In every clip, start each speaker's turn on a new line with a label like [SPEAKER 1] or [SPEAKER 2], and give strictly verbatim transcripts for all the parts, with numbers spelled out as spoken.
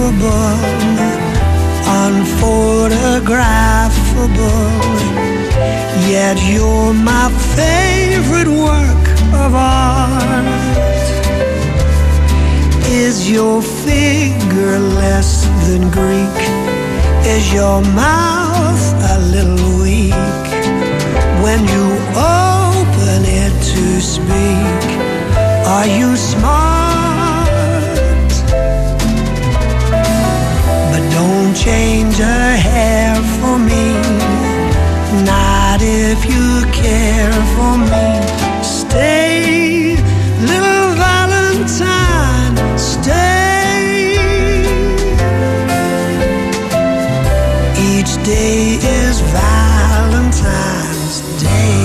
[SPEAKER 1] ineffable, unphotographable, yet you're my favorite work of art. Is your figure less than Greek? Is your mouth a little weak when you open it to speak? Are you smart? But don't change a hair for me, not if you care for me. Stay, little Valentine, stay. Each day is Valentine's Day.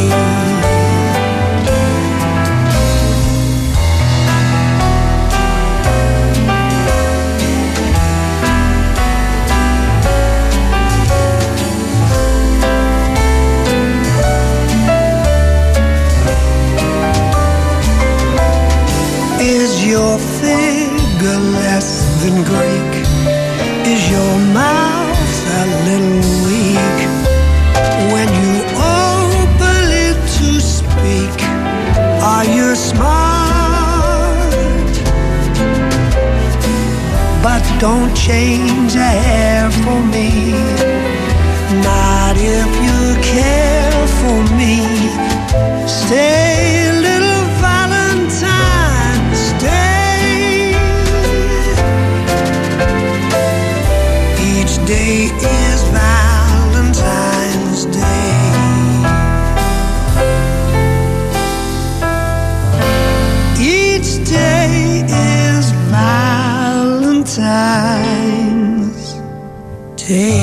[SPEAKER 1] Is your figure less than Greek? Is your mouth a little weak when you open it to speak? Are you smart? But don't change a hair for me, not if you care for me. Stay, little Valentine, stay. Each day is Valentine's Day. Each day is Valentine's Day.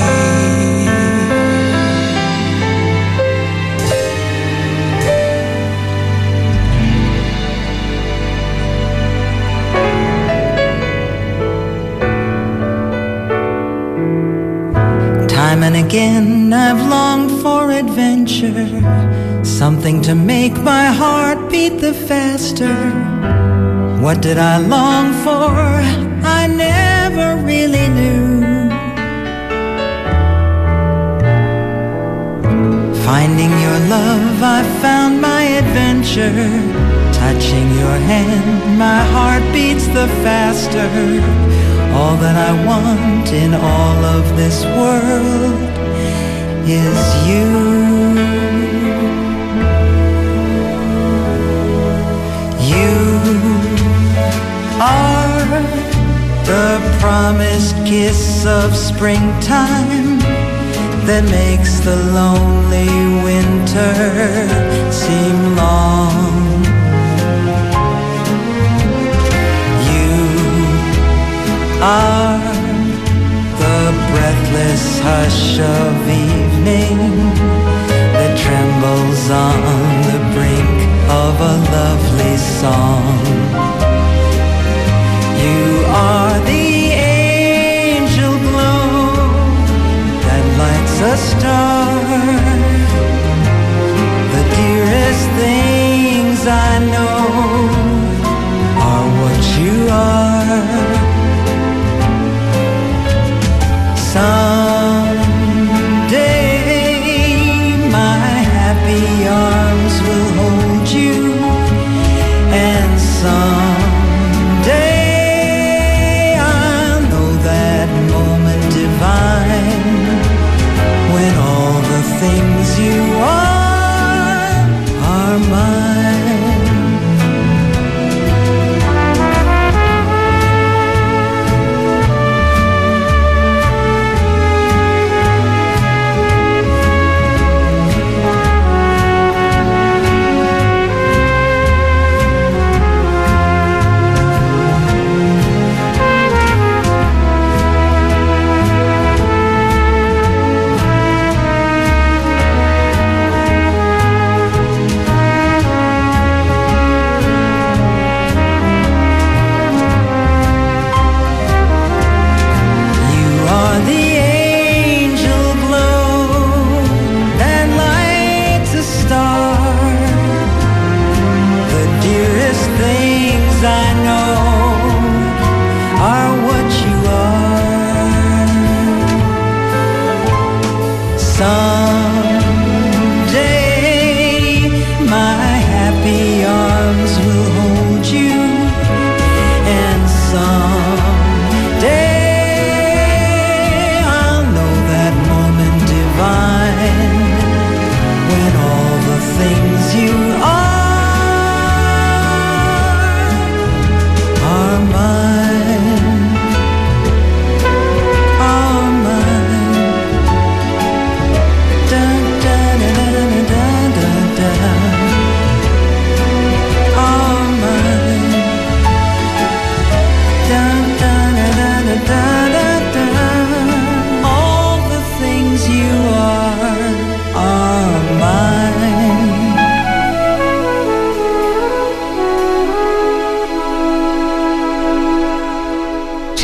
[SPEAKER 2] Time and again I've longed for adventure, something to make my heart beat the faster. What did I long for? I never really knew. Finding your love, I found my adventure. Touching your hand, my heart beats the faster. All that I want in all of this world is you. You are the promised kiss of springtime that makes the lonely winter seem long. Are the breathless hush of evening that trembles on the brink of a lovely song. You are the angel glow that lights a star. The dearest things I know are what you are. Someday my happy arms will hold you, and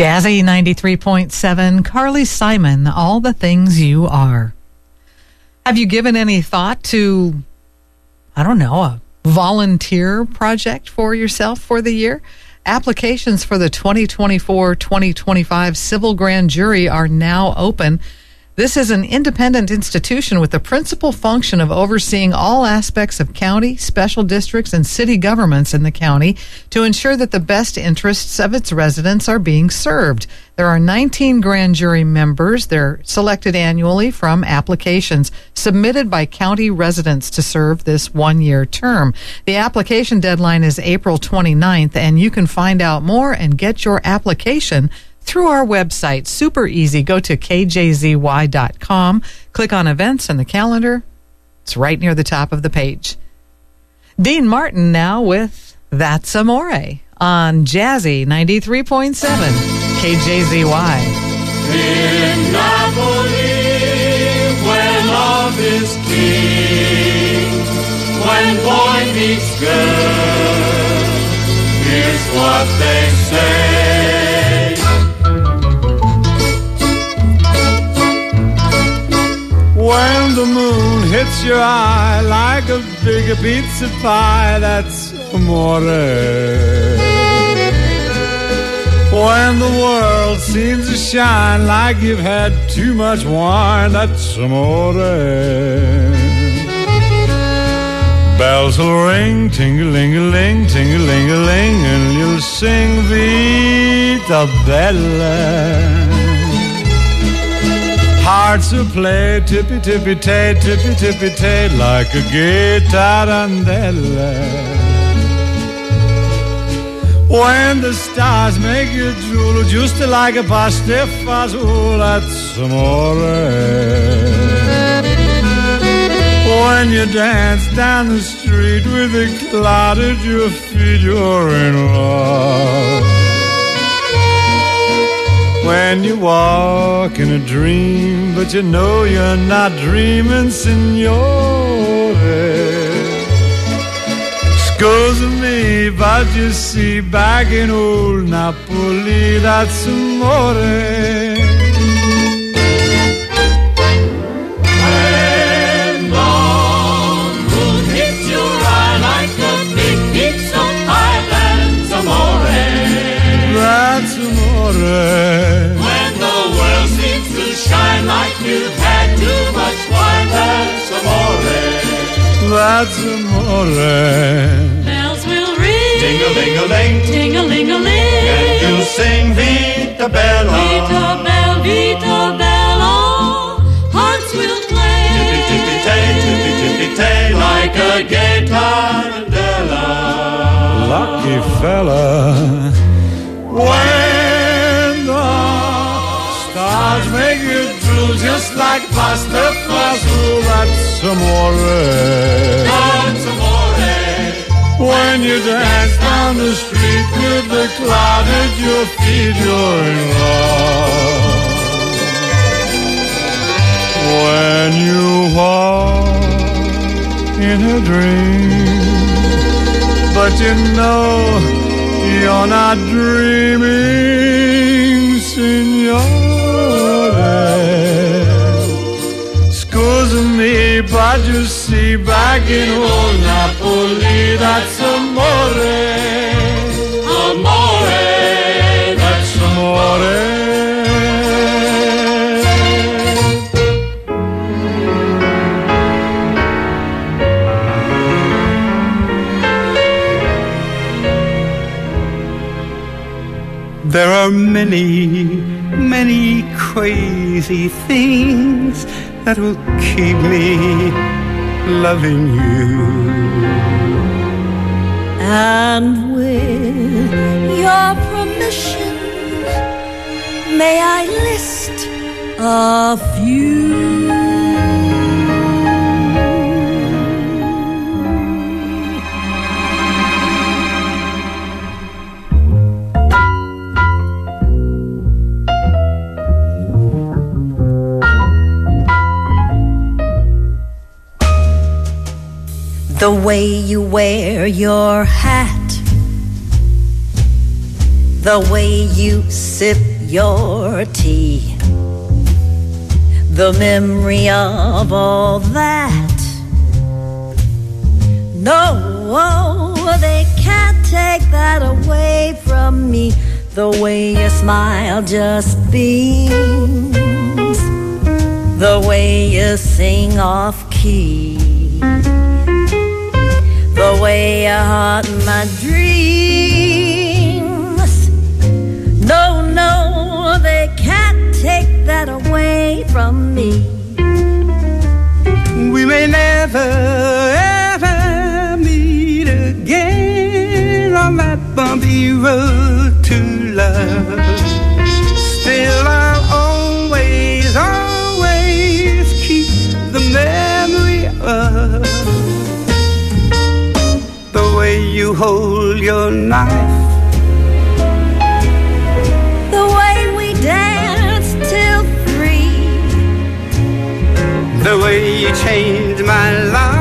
[SPEAKER 3] Jazzy ninety-three point seven, Carly Simon, All the Things You Are. Have you given any thought to, I don't know, a volunteer project for yourself for the year? Applications for the twenty twenty-four twenty twenty-five Civil Grand Jury are now open. This is an independent institution with the principal function of overseeing all aspects of county, special districts, and city governments in the county to ensure that the best interests of its residents are being served. There are nineteen grand jury members. They're selected annually from applications submitted by county residents to serve this one-year term. The application deadline is April twenty-ninth, and you can find out more and get your application through our website. Super easy. Go to K J Z Y dot com, click on events and the calendar. It's right near the top of the page. Dean Martin now with That's Amore on Jazzy ninety-three point seven K J Z Y.
[SPEAKER 4] In Napoli, where love is king, when boy meets girl, here's what they say.
[SPEAKER 5] When the moon hits your eye like a big pizza pie, that's amore. When the world seems to shine like you've had too much wine, that's amore. Bells will ring, ting-a-ling-a-ling, ting-a-ling-a-ling, and you'll sing Vita Bella. Hearts will play tippy-tippy-tay, tippy-tippy-tay, like a gay tarantella. When the stars make you drool, just like a pastifazool, that's amore. When you dance down the street with a cloud at your feet, you're in love. When you walk in a dream, but you know you're not dreaming, signore. Scusa me, but you see, back in old Napoli, that's amore.
[SPEAKER 4] When the moon hits your eye like a big pizza pie, that's amore.
[SPEAKER 5] That's amore.
[SPEAKER 4] When the world seems to shine like you've had too much wine, that's amore.
[SPEAKER 5] That's amore.
[SPEAKER 4] Bells will ring,
[SPEAKER 6] Ting-a-ling-a-ling,
[SPEAKER 4] ting-a-ling-a-ling,
[SPEAKER 6] and you'll sing Vita Bella.
[SPEAKER 4] Vita Bella, Vita Bella. Hearts will play,
[SPEAKER 6] Tippy-tippy-tay, tippy-tippy-tay, like a gay tarantella.
[SPEAKER 5] Lucky fella. When the stars make you drool, just like pasta fazool, that's amore.
[SPEAKER 4] that's amore.
[SPEAKER 5] When you dance down the street with the cloud at your feet, you're in love. When you walk in a dream, but you know you're not dreaming, signore. Scusa me, but you see, back in old Napoli, that's amore.
[SPEAKER 4] Amore,
[SPEAKER 5] That's amore.
[SPEAKER 7] There are many, many crazy things that will keep me loving you.
[SPEAKER 8] And with your permission, may I list a few? The way you wear your hat, the way you sip your tea. The memory of all that, no, they can't take that away from me. The way your smile just beams, the way you sing off key, the way you haunt my dreams. No, no, they can't take that away from me.
[SPEAKER 7] We may never, ever meet again on that bumpy road to love. Still I'll always, always keep the memory of the way you hold your knife,
[SPEAKER 8] the way we danced till three,
[SPEAKER 7] the way you changed my life.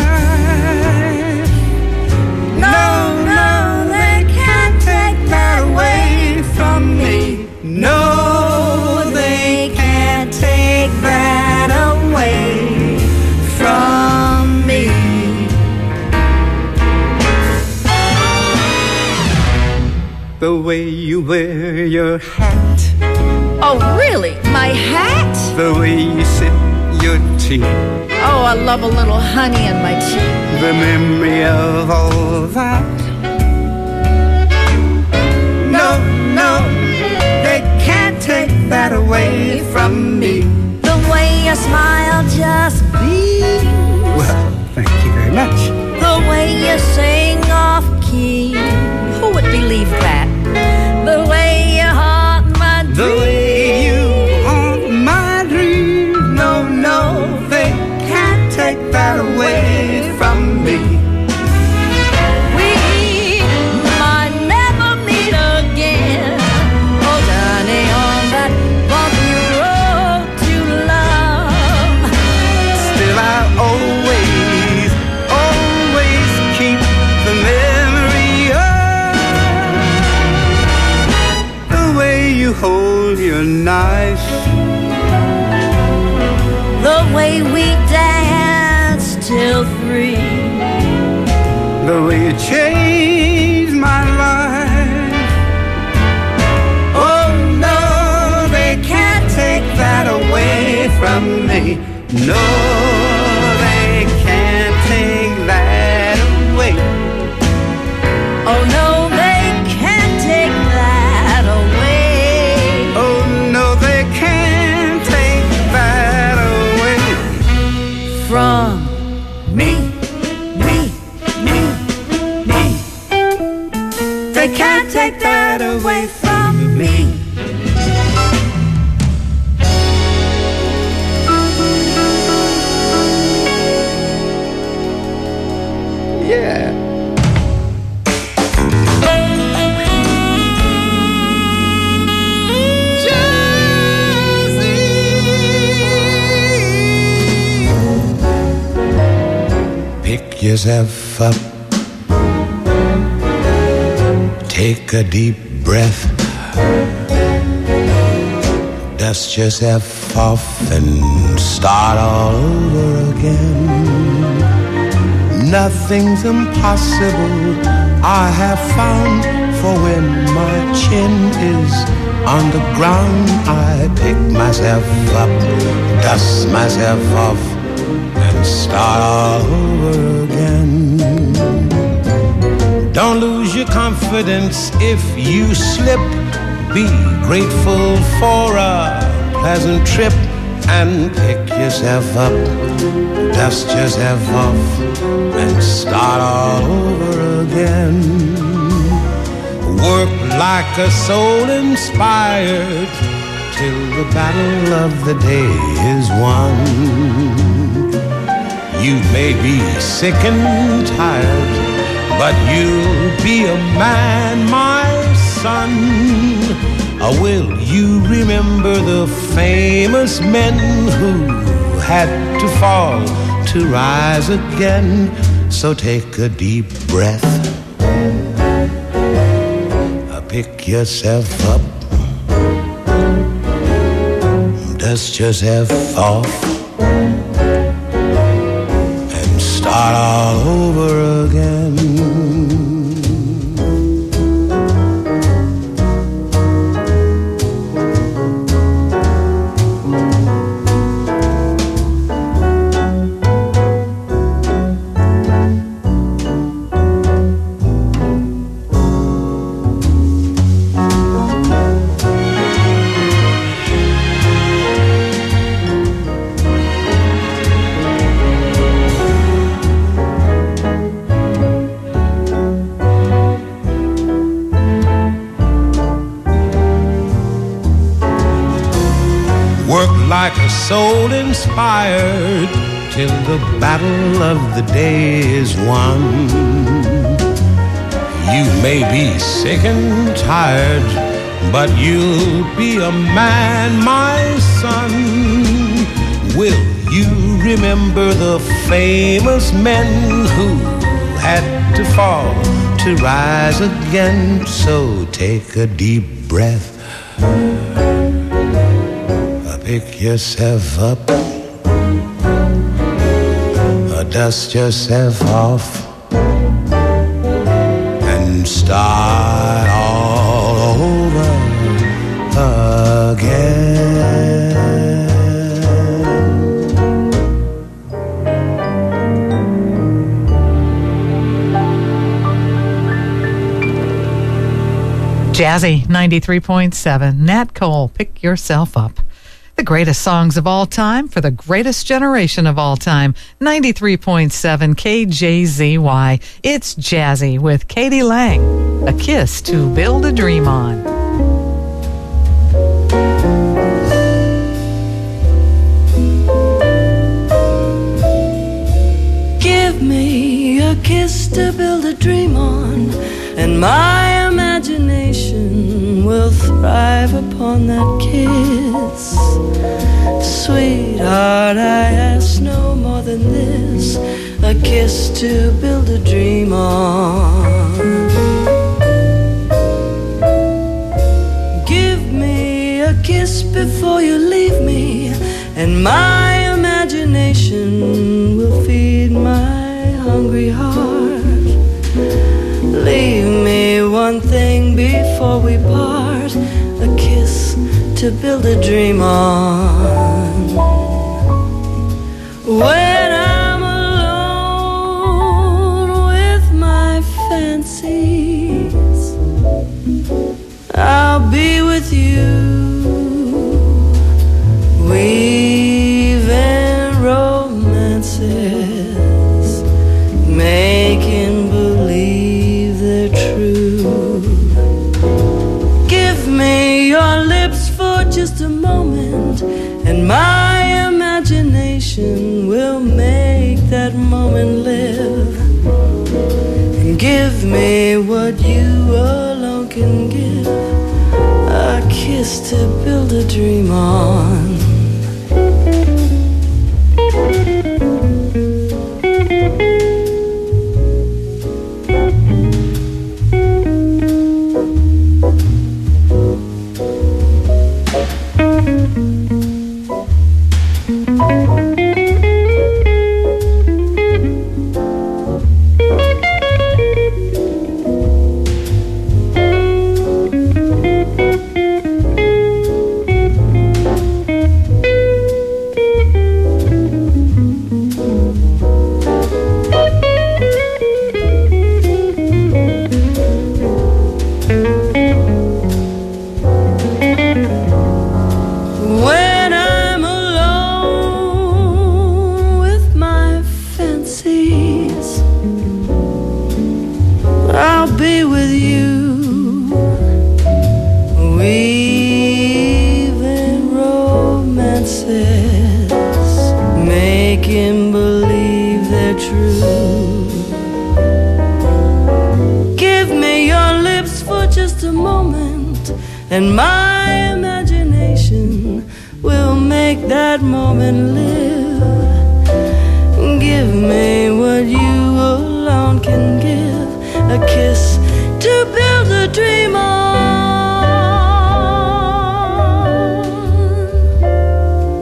[SPEAKER 7] No, no, they can't take that away from me. No, they can't take that away from me. The way you wear your hat,
[SPEAKER 8] Oh, really? My hat?
[SPEAKER 7] the way you sip your tea,
[SPEAKER 8] Oh, I love a little honey in my tea.
[SPEAKER 7] the memory of all that. No, no, they can't take that away from me.
[SPEAKER 8] The way your smile just beams,
[SPEAKER 7] Well, thank you very much.
[SPEAKER 8] the way you sing off key. Who would believe that? The way you haunt my dreams.
[SPEAKER 7] The way you haunt my dreams. No, no, they can't take that away from me.
[SPEAKER 8] We might never meet again. Oh, Johnny, on that bumpy road to love.
[SPEAKER 7] Still I'll always, always keep the memory of the way you hold your knife,
[SPEAKER 8] The way we danced till three,
[SPEAKER 7] the way you changed my life. Oh no, they can't take that away from me. No, they can't take that away.
[SPEAKER 8] oh no, they can't take that away
[SPEAKER 7] Oh no, they can't take that away
[SPEAKER 8] from
[SPEAKER 7] me, me, me, me. They can't take that away from me. Yeah.
[SPEAKER 9] Pick yourself up, take a deep breath, dust yourself off and start all over again. Nothing's impossible, I have found, for when my chin is on the ground, I pick myself up, dust myself off, and start all over again. Don't lose your confidence if you slip. Be grateful for a pleasant trip and pick yourself up, dust yourself off, and start all over again. Work like a soul inspired till the battle of the day is won. You may be sick and tired, but you'll be a man, my son. Or will you remember the famous men who had to fall to rise again? So take a deep breath, pick yourself up, dust yourself off and start all over again. Like a soul inspired till the battle of the day is won. You may be sick and tired, but you'll be a man, my son. Will you remember the famous men who had to fall to rise again? So take a deep breath, pick yourself up, dust yourself off, and start all over again.
[SPEAKER 3] Jazzy ninety-three point seven. Nat Cole, Pick Yourself Up. The greatest songs of all time for the greatest generation of all time. ninety-three point seven K J Z Y. It's Jazzy with Katie Lang. A Kiss to Build a Dream On.
[SPEAKER 8] Give me a kiss to build a dream on, and my imagination will thrive upon that kiss. Sweetheart, I ask no more than this, a kiss to build a dream on. Give me a kiss before you leave me, and my imagination will feed my hungry heart. Leave me one thing before we part, a kiss to build a dream on. When I'm alone with my fancies, I'll be with you, weaving romances, making believe they're true. Give me your lips for just a moment, and my imagination will make that moment live. And give me what you alone can give, a kiss to build a dream on. And my imagination will make that moment live. Give me what you alone can give, a kiss to build a dream on.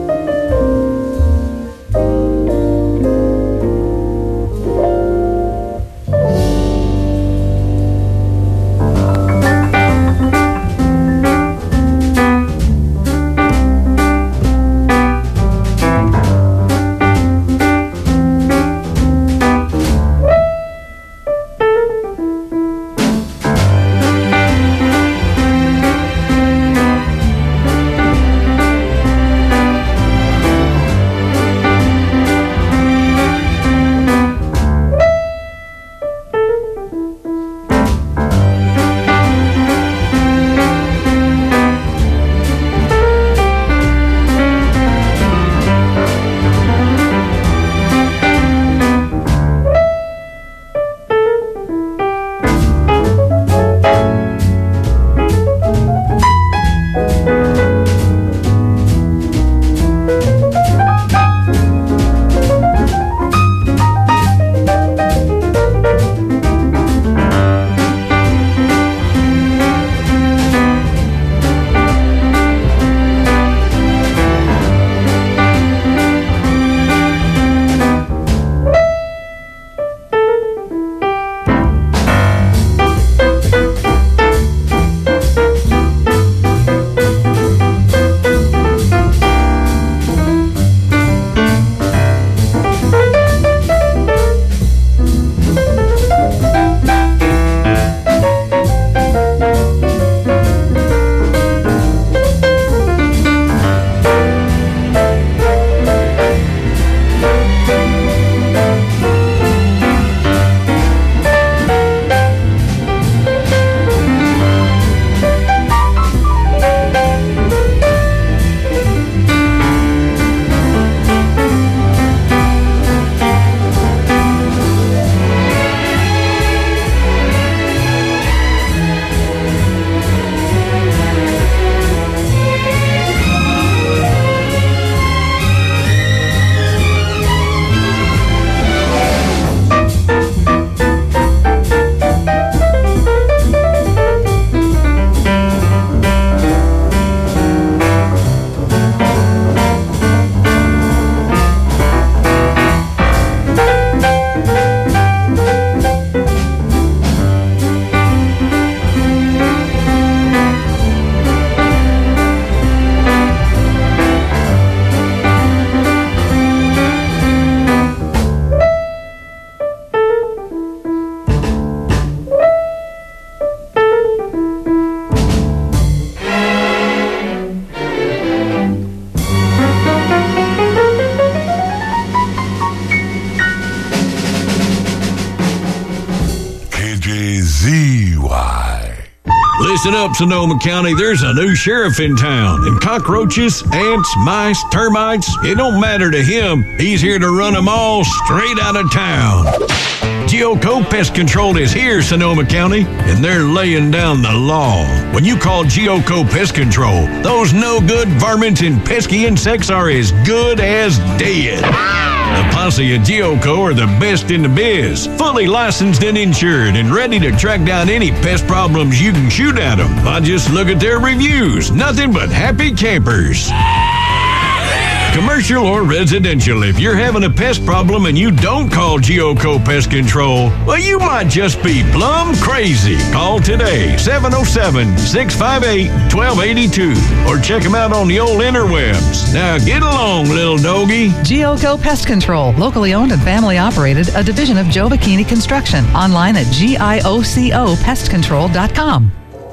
[SPEAKER 10] Listen up, Sonoma County. There's a new sheriff in town, and cockroaches, ants, mice, termites, it don't matter to him. He's here to run them all straight out of town. Geoco Pest Control is here, Sonoma County, and they're laying down the law. When you call Geoco Pest Control, those no-good varmints and pesky insects are as good as dead. The posse at Geoco are the best in the biz, fully licensed and insured, and ready to track down any pest problems you can shoot at them. I just look at their reviews. Nothing but happy campers. Commercial or residential, if you're having a pest problem and you don't call Geoco Pest Control, well, you might just be plumb crazy. Call today, seven oh seven, six five eight, one two eight two, or check them out on the old interwebs. Now get along, little doggy.
[SPEAKER 3] Geoco Pest Control, locally owned and family operated, a division of Joe Bikini Construction. Online at G I O C O pest control dot com.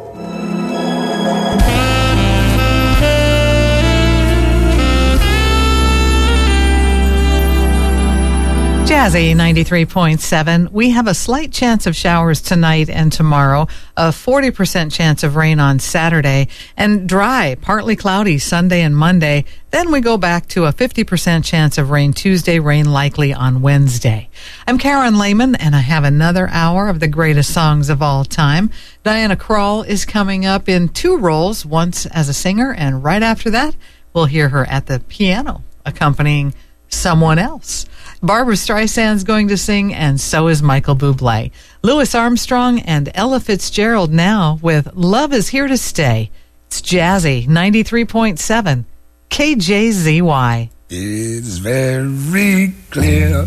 [SPEAKER 3] Jazzy ninety-three point seven. We have a slight chance of showers tonight and tomorrow, a forty percent chance of rain on Saturday, and dry, partly cloudy Sunday and Monday. Then we go back to a fifty percent chance of rain Tuesday, rain likely on Wednesday. I'm Karen Lehman, and I have another hour of the greatest songs of all time. Diana Krall is coming up in two roles, once as a singer, and right after that, we'll hear her at the piano, accompanying someone else. Barbra Streisand's going to sing, and so is Michael Bublé. Louis Armstrong and Ella Fitzgerald now with Love Is Here to Stay. It's Jazzy ninety-three point seven K J Z Y.
[SPEAKER 7] It's very clear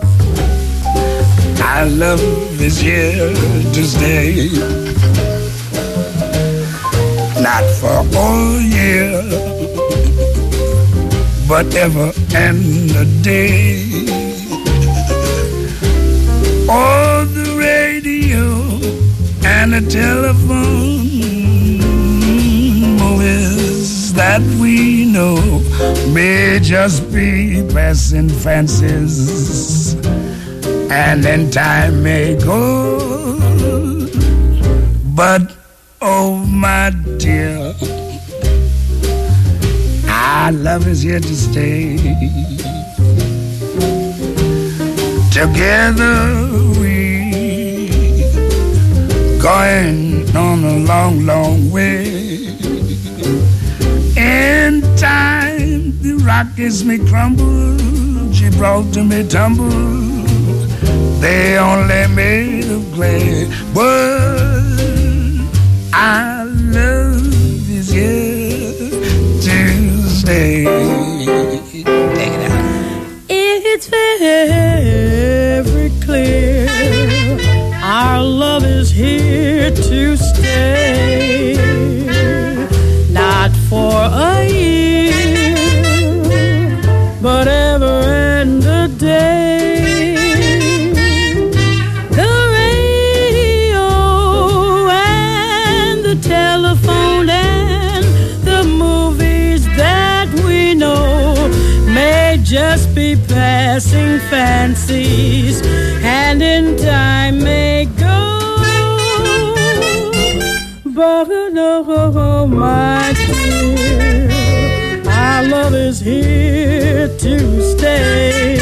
[SPEAKER 7] our love is here to stay. Not for all year, but ever and a day. Oh, the radio and the telephone movies that we know may just be passing fancies, and then time may go. But, oh, my dear, our love is here to stay. Together we going on a long, long way. In time the Rockies may crumble, Gibraltar may tumble, they only made of clay. But our love is here to stay. Take it out.
[SPEAKER 11] It's very clear our love is here to stay. Not for a year, but ever and a day. The radio and the telephone and the movies that we know may just be passing fancies, and in time may go. But oh, my dear, our love is here to stay.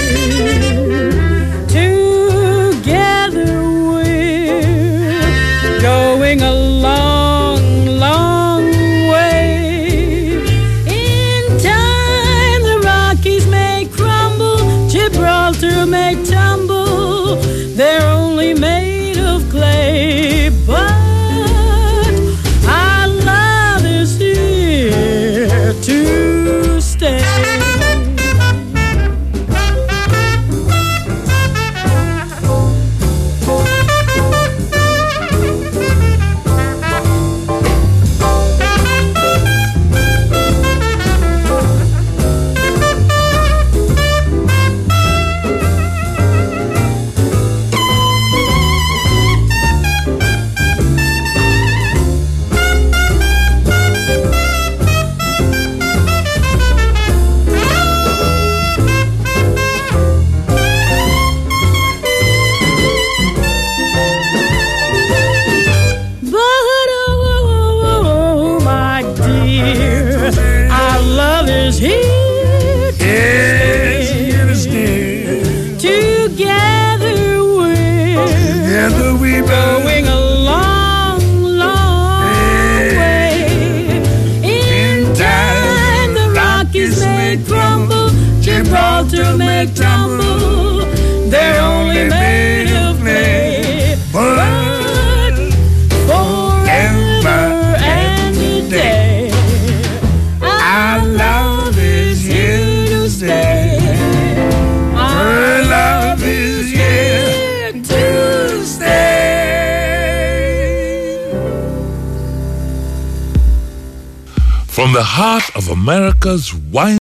[SPEAKER 11] Together we're going a long, long way. In time the Rockies may crumble, Gibraltar may tumble, they're only made of clay. But our love is here to stay. is here to
[SPEAKER 5] Yes,
[SPEAKER 11] stay.
[SPEAKER 5] here to stay.
[SPEAKER 11] Together we're
[SPEAKER 5] Together we
[SPEAKER 11] going a long, long way. In time the Rockies may crumble, Gibraltar may tumble. They're only made of clay, but forever and a day, our love is here to stay. Our love is here to stay.
[SPEAKER 12] From the heart of America's wine